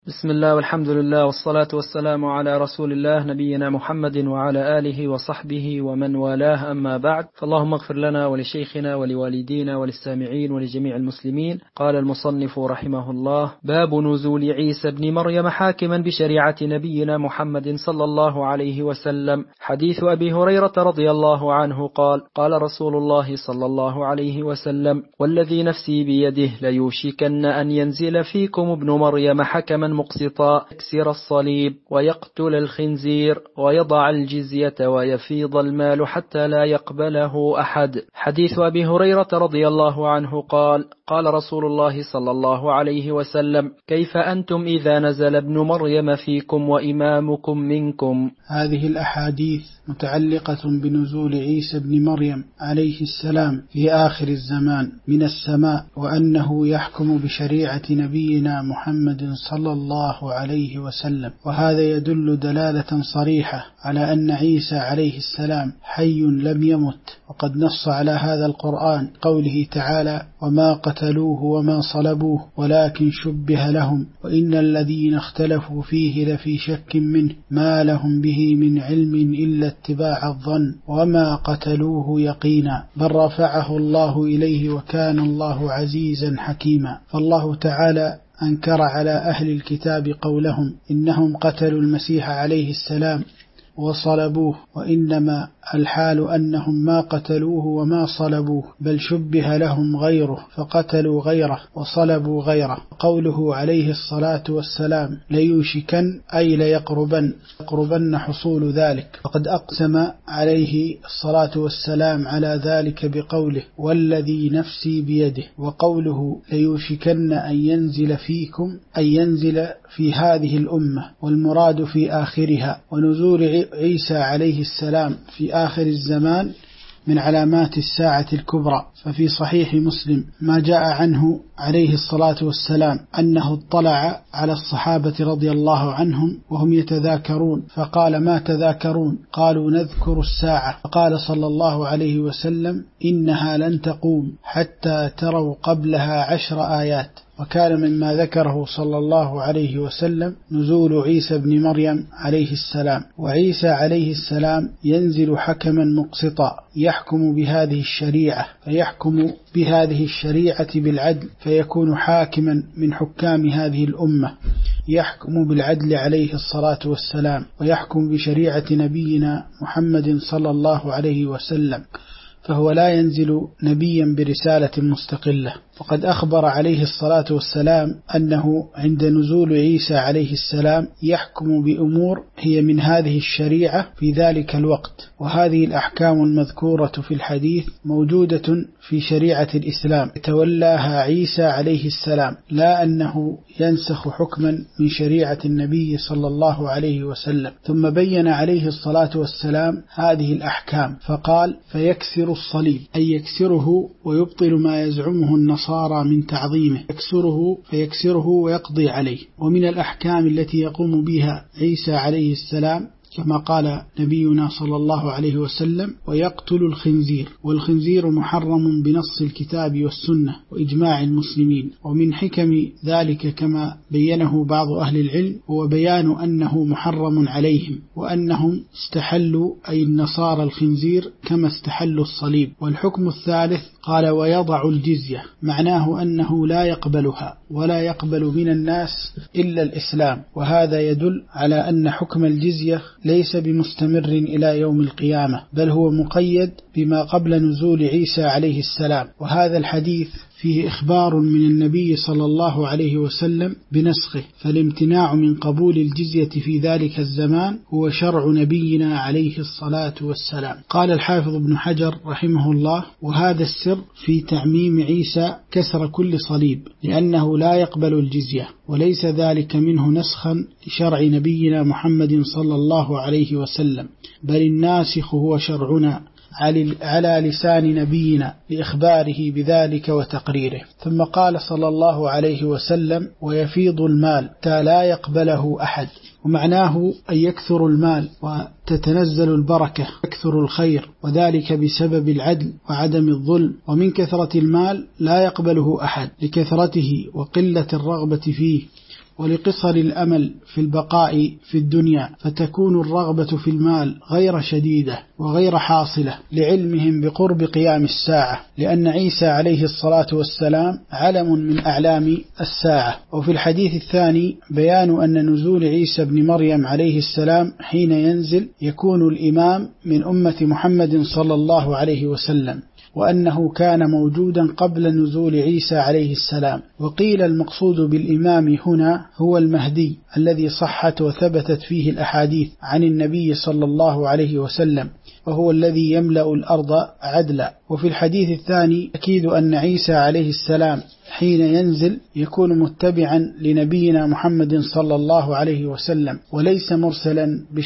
بسم الله والحمد لله والصلاة والسلام على رسول الله نبينا محمد وعلى آله وصحبه ومن والاه، أما بعد، فاللهم اغفر لنا ولشيخنا ولوالدينا وللسامعين ولجميع المسلمين. قال المصنف رحمه الله: باب نزول عيسى بن مريم حاكما بشريعة نبينا محمد صلى الله عليه وسلم. حديث أبي هريرة رضي الله عنه قال: قال رسول الله صلى الله عليه وسلم: والذي نفسي بيده ليوشكن أن ينزل فيكم ابن مريم حكما مقسطا يكسر الصليب ويقتل الخنزير ويضع الجزية ويفيض المال حتى لا يقبله أحد. حديث أبي هريرة رضي الله عنه قال: قال رسول الله صلى الله عليه وسلم: كيف أنتم إذا نزل ابن مريم فيكم وإمامكم منكم. هذه الأحاديث متعلقة بنزول عيسى بن مريم عليه السلام في آخر الزمان من السماء، وأنه يحكم بشريعة نبينا محمد صلى الله عليه وسلم. وهذا يدل دلالة صريحة على أن عيسى عليه السلام حي لم يمت، وقد نص على هذا القرآن قوله تعالى: وما قتلوه وما صلبوه ولكن شبه لهم وإن الذين اختلفوا فيه لفي شك منه ما لهم به من علم إلا اتباع الظن وما قتلوه يقينا بل رفعه الله إليه وكان الله عزيزا حكيما. فالله تعالى أنكر على أهل الكتاب قولهم إنهم قتلوا المسيح عليه السلام وصلبوه، وإنما الحال أنهم ما قتلوه وما صلبوه، بل شبه لهم غيره فقتلوا غيره وصلبوا غيره. قوله عليه الصلاة والسلام ليوشكن أي ليقربن حصول ذلك، وقد أقسم عليه الصلاة والسلام على ذلك بقوله: والذي نفسي بيده. وقوله ليوشكن أن ينزل فيكم أي ينزل في هذه الأمة، والمراد في آخرها. ونزول عيسى عليه السلام في آخر الزمان من علامات الساعة الكبرى. ففي صحيح مسلم ما جاء عنه عليه الصلاة والسلام أنه اطلع على الصحابة رضي الله عنهم وهم يتذاكرون، فقال: ما تذاكرون؟ قالوا: نذكر الساعة. فقال صلى الله عليه وسلم: إنها لن تقوم حتى تروا قبلها 10 آيات. وكان مما ذكره صلى الله عليه وسلم نزول عيسى بن مريم عليه السلام. وعيسى عليه السلام ينزل حكما مقسطا يحكم بهذه الشريعة، فيحكم بهذه الشريعة بالعدل، فيكون حاكما من حكام هذه الأمة، يحكم بالعدل عليه الصلاة والسلام، ويحكم بشريعة نبينا محمد صلى الله عليه وسلم. فهو لا ينزل نبيا برسالة مستقلة. وقد أخبر عليه الصلاة والسلام أنه عند نزول عيسى عليه السلام يحكم بأمور هي من هذه الشريعة في ذلك الوقت. وهذه الأحكام المذكورة في الحديث موجودة في شريعة الإسلام يتولاها عيسى عليه السلام، لا أنه ينسخ حكما من شريعة النبي صلى الله عليه وسلم. ثم بين عليه الصلاة والسلام هذه الأحكام فقال: فيكسر الصليب أي يكسره ويبطل ما يزعمه النصارى من تعظيمه، فيكسره ويقضي عليه. ومن الأحكام التي يقوم بها عيسى عليه السلام كما قال نبينا صلى الله عليه وسلم: ويقتل الخنزير. والخنزير محرم بنص الكتاب والسنة وإجماع المسلمين. ومن حكم ذلك كما بينه بعض أهل العلم هو بيان أنه محرم عليهم، وأنهم استحلوا أي النصارى الخنزير كما استحلوا الصليب. والحكم الثالث قال: ويضع الجزية، معناه أنه لا يقبلها ولا يقبل من الناس إلا الإسلام. وهذا يدل على أن حكم الجزية ليس بمستمر إلى يوم القيامة، بل هو مقيد بما قبل نزول عيسى عليه السلام. وهذا الحديث فيه إخبار من النبي صلى الله عليه وسلم بنسخه، فالامتناع من قبول الجزية في ذلك الزمان هو شرع نبينا عليه الصلاة والسلام. قال الحافظ ابن حجر رحمه الله: وهذا السر في تعميم عيسى كسر كل صليب، لأنه لا يقبل الجزية، وليس ذلك منه نسخا لشرع نبينا محمد صلى الله عليه وسلم، بل الناسخ هو شرعنا على لسان نبينا لإخباره بذلك وتقريره. ثم قال صلى الله عليه وسلم: ويفيض المال حتى لا يقبله أحد. ومعناه أن يكثر المال وتتنزل البركة، يكثر الخير، وذلك بسبب العدل وعدم الظلم. ومن كثرة المال لا يقبله أحد لكثرته وقلة الرغبة فيه ولقصر الأمل في البقاء في الدنيا، فتكون الرغبة في المال غير شديدة وغير حاصلة لعلمهم بقرب قيام الساعة، لأن عيسى عليه الصلاة والسلام علم من أعلام الساعة. وفي الحديث الثاني بيان أن نزول عيسى بن مريم عليه السلام حين ينزل يكون الإمام من أمة محمد صلى الله عليه وسلم، وأنه كان موجودا قبل نزول عيسى عليه السلام. وقيل المقصود بالإمام هنا هو المهدي الذي صحت وثبتت فيه الأحاديث عن النبي صلى الله عليه وسلم، وهو الذي يملأ الأرض عدلا. وفي الحديث الثاني أكيد أن عيسى عليه السلام حين ينزل يكون متبعا لنبينا محمد صلى الله عليه وسلم وليس مرسلا